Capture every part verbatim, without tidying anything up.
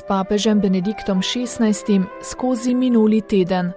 papežem Benediktom šestnajstim skozi minuli teden.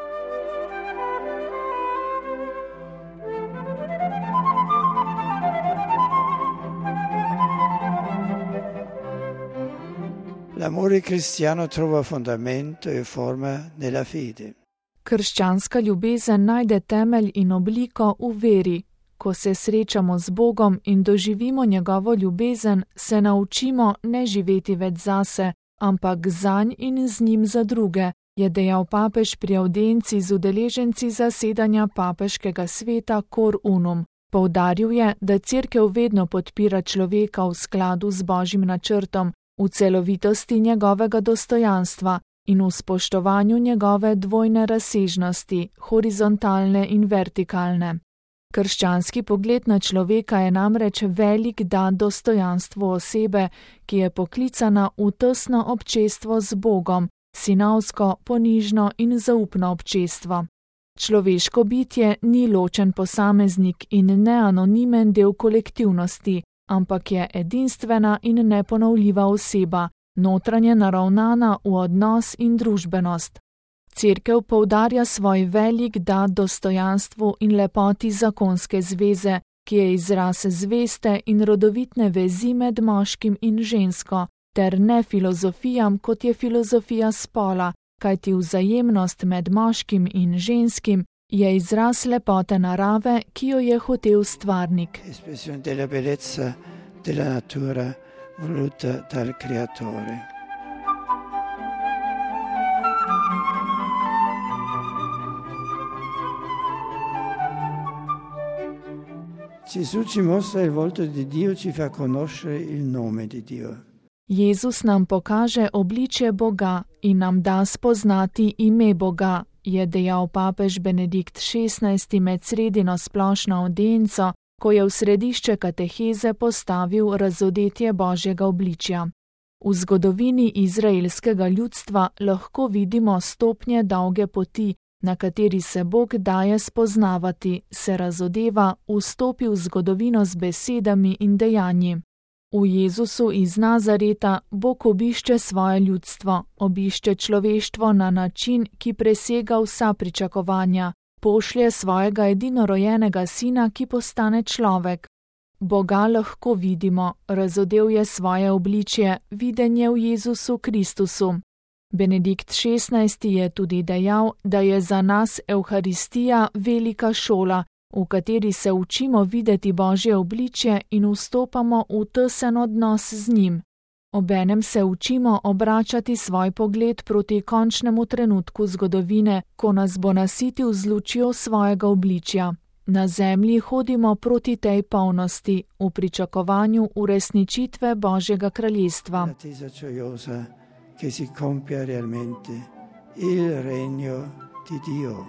L'amore cristiano trova fondamento e forma nella fede. Krščanska ljubezen najde temelj in obliko v veri. Ko se srečamo z Bogom in doživimo njegovo ljubezen, se naučimo ne živeti več zase, ampak zanj in z njim za druge, je dejal papež pri avdienci z udeleženci zasedanja papeškega sveta Cor Unum. Poudaril je, da Cerkev vedno podpira človeka v skladu z Božjim načrtom, v celovitosti njegovega dostojanstva in v spoštovanju njegove dvojne razsežnosti, horizontalne in vertikalne. Krščanski pogled na človeka je namreč velik dan dostojanstvu osebe, ki je poklicana v tesno občestvo z Bogom, sinavsko, ponižno in zaupno občestvo. Človeško bitje ni ločen posameznik in ne anonimen del kolektivnosti, ampak je edinstvena in neponovljiva oseba, notranje naravnana v odnos in družbenost. Cerkev poudarja svoj velik dar dostojanstvu in lepoti zakonske zveze, ki je izraz zveste in rodovitne vezi med moškim in žensko, ter ne filozofijam, kot je filozofija spola, kajti vzajemnost med moškim in ženskim je izraz lepote narave, ki jo je hotel stvarnik. Espressione della bellezza della natura voluta dal creatore. Gesù ci mostra il volto di Dio, ci fa conoscere il nome di Dio. Jezus nam pokaže obličje Boga in nam da spoznati ime Boga, je dejal papež Benedikt šestnajsti med sredino splošno avdienco, ko je v središče kateheze postavil razodetje Božjega obličja. V zgodovini izraelskega ljudstva lahko vidimo stopnje dolge poti, na kateri se Bog daje spoznavati, se razodeva, vstopi v zgodovino z besedami in dejanji. V Jezusu iz Nazareta Bog obišče svoje ljudstvo, obišče človeštvo na način, ki presega vsa pričakovanja, pošlje svojega edinorojenega sina, ki postane človek. Boga lahko vidimo, razodel je svoje obličje, videnje v Jezusu Kristusu. Benedikt šestnajsti je tudi dejal, da je za nas Evharistija velika šola, v kateri se učimo videti Božje obličje in vstopamo v tesen odnos z njim. Obenem se učimo obračati svoj pogled proti končnemu trenutku zgodovine, ko nas bo nasitil z lučjo svojega obličja. Na zemlji hodimo proti tej polnosti, v pričakovanju uresničitve Božjega kraljestva. Che si compia realmente il regno di Dio.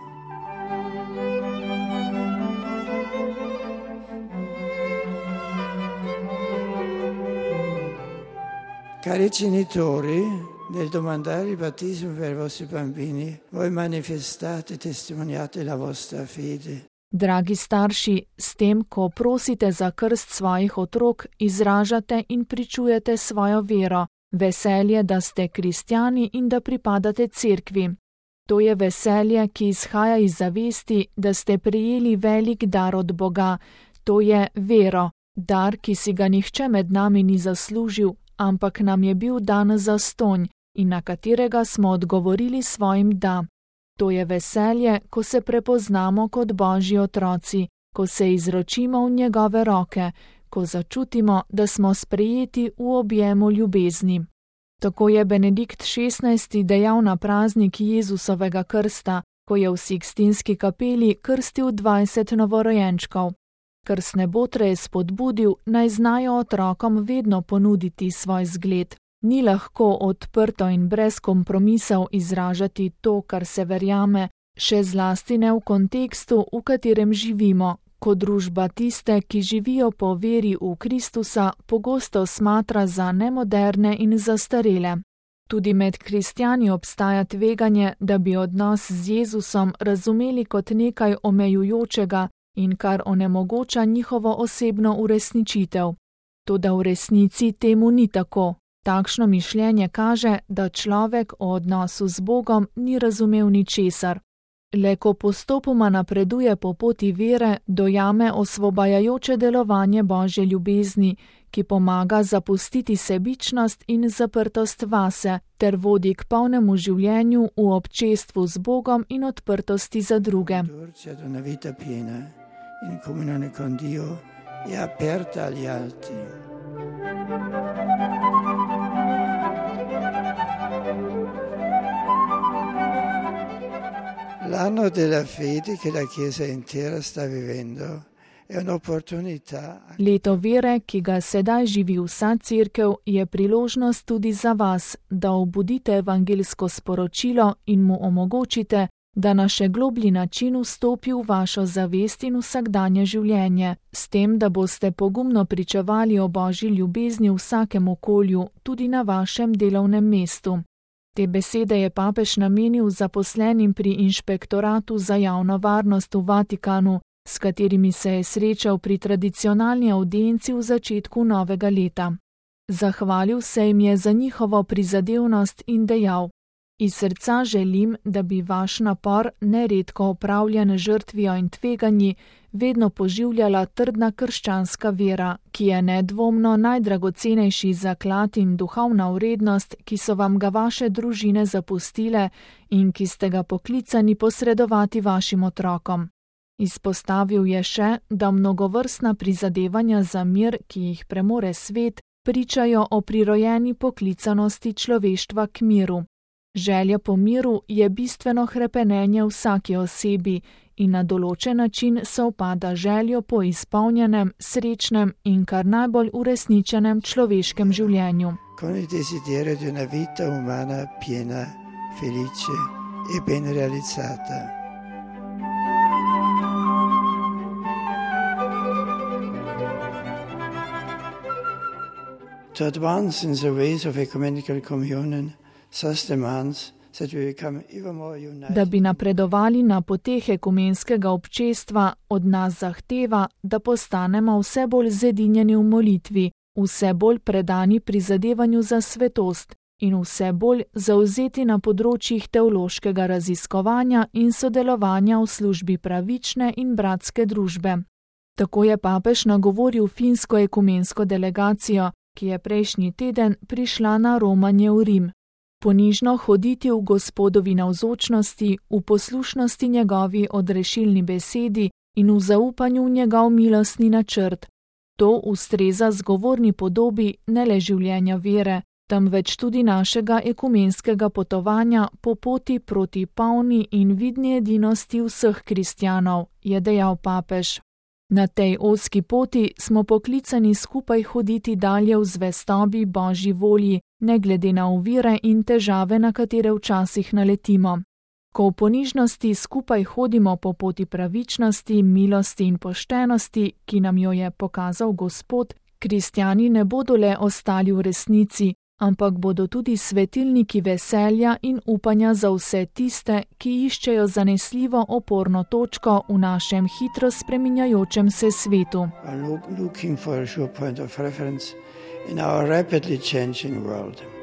Cari genitori, nel domandare il battesimo per i vostri bambini, voi manifestate e testimoniate la vostra fede. Dragi starši, s tem, ko prosite za krst svojih otrok, izražate in pričujete svojo vero, veselje, da ste kristjani in da pripadate cerkvi. To je veselje, ki izhaja iz zavesti, da ste prejeli velik dar od Boga, to je vero, dar, ki si ga nihče med nami ni zaslužil, ampak nam je bil dan zastonj in na katerega smo odgovorili svojim da. To je veselje, ko se prepoznamo kot Božji otroci, ko se izročimo v njegove roke, ko začutimo, da smo sprejeti v objemu ljubezni. Tako je Benedikt šestnajsti dejal na praznik Jezusovega krsta, ko je v Sikstinski kapeli krstil dvajset novorojenčkov. Krstne botre je spodbudil, naj znajo otrokom vedno ponuditi svoj zgled. Ni lahko odprto in brez kompromisov izražati to, kar se verjame, še zlasti ne v kontekstu, v katerem živimo, ko družba tiste, ki živijo po veri v Kristusa, pogosto smatra za nemoderne in zastarele. Tudi med kristjani obstaja tveganje, da bi odnos z Jezusom razumeli kot nekaj omejujočega in kar onemogoča njihovo osebno uresničitev. Toda v resnici temu ni tako. Takšno mišljenje kaže, da človek o odnosu z Bogom ni razumel ničesar. Le ko postopoma napreduje po poti vere, dojame osvobajajoče delovanje Božje ljubezni, ki pomaga zapustiti sebičnost in zaprtost vase, ter vodi k polnemu življenju v občestvu z Bogom in odprtosti za druge. L'anno della fede che la Chiesa intera sta vivendo è un'opportunità. Leto vere, ki ga sedaj živi vsa cerkev, je priložnost tudi za vas, da obudite evangeljsko sporočilo in mu omogočite, da na še globlji način vstopi v vašo zavest in vsakdanje življenje, s tem, da boste pogumno pričevali o Božji ljubezni v vsakem okolju, tudi na vašem delovnem mestu. Te besede je papež namenil zaposlenim pri Inšpektoratu za javno varnost v Vatikanu, s katerimi se je srečal pri tradicionalni avdienci v začetku novega leta. Zahvalil se jim je za njihovo prizadevnost in dejal: Iz srca želim, da bi vaš napor, neredko opravljen žrtvijo in tveganji, vedno poživljala trdna krščanska vera, ki je nedvomno najdragocenejši zaklad in duhovna vrednost, ki so vam ga vaše družine zapustile in ki ste ga poklicani posredovati vašim otrokom. Izpostavil je še, da mnogovrstna prizadevanja za mir, ki jih premore svet, pričajo o prirojeni poklicanosti človeštva k miru. Želja po miru je bistveno hrepenenje vsaki osebi in na določen način sovpada željo po izpolnjenem, srečnem in kar najbolj uresničenem človeškem življenju. Con il desiderio di una vita umana piena, felice e ben realizzata. To advance in the ways of ecumenical communion Da bi napredovali na poteh ekumenskega občestva, od nas zahteva, da postanemo vse bolj zedinjeni v molitvi, vse bolj predani prizadevanju za svetost in vse bolj zavzeti na področjih teološkega raziskovanja in sodelovanja v službi pravične in bratske družbe. Tako je papež nagovoril finsko ekumensko delegacijo, ki je prejšnji teden prišla na romanje v Rim. Ponižno hoditi v Gospodovi navzočnosti, v poslušnosti njegovi odrešilni besedi in v zaupanju v njegov milostni načrt. To ustreza zgovorni podobi ne le življenja vere, temveč tudi našega ekumenskega potovanja po poti proti polni in vidni edinosti vseh kristjanov, je dejal papež. Na tej ozki poti smo poklicani skupaj hoditi dalje v zvestobi Božji volji, ne glede na ovire in težave, na katere včasih naletimo. Ko v ponižnosti skupaj hodimo po poti pravičnosti, milosti in poštenosti, ki nam jo je pokazal Gospod, kristjani ne bodo le ostali v resnici, ampak bodo tudi svetilniki veselja in upanja za vse tiste, ki iščejo zanesljivo oporno točko v našem hitro spreminjajočem se svetu. Looking for a sure point of reference in our rapidly changing world.